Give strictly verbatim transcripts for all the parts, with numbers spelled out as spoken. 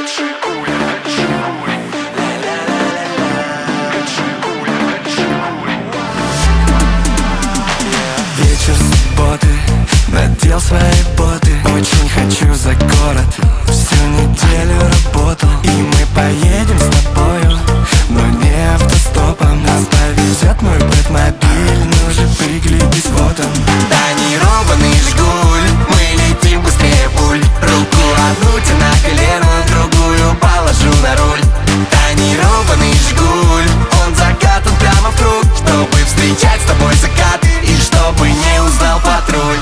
Вечер субботы, надел свои боты. Очень хочу за город, всю неделю работал. И мы поедем с тобою, но не автостопом. Нас повезет мой Бэтмобиль, ну же приглядись, вот он. Тонированный Жигуль, мы летим быстрее пуль. Руку одну тебе на колено, другую положу на руль. Тонированный Жигуль, он закатан прямо в круг, чтобы встречать с тобой закат и чтобы не узнал патруль.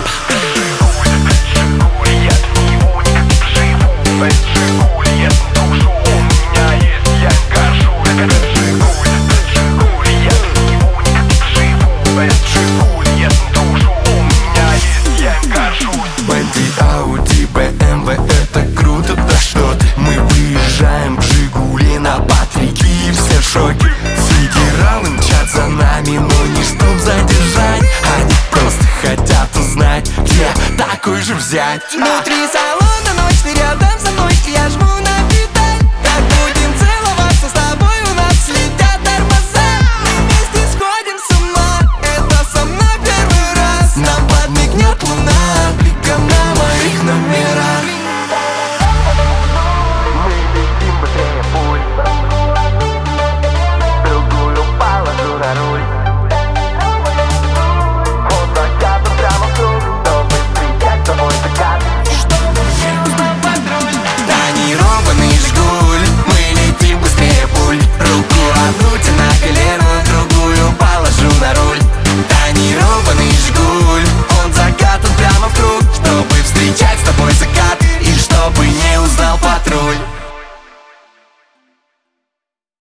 Бенти, Ауди, бэ эм вэ, это круто, да что ты. Мы выезжаем в Жигули на Патрике и все в шоке. Федералы мчат за нами, но не чтоб задержать. Они просто хотят узнать, где такой же взять.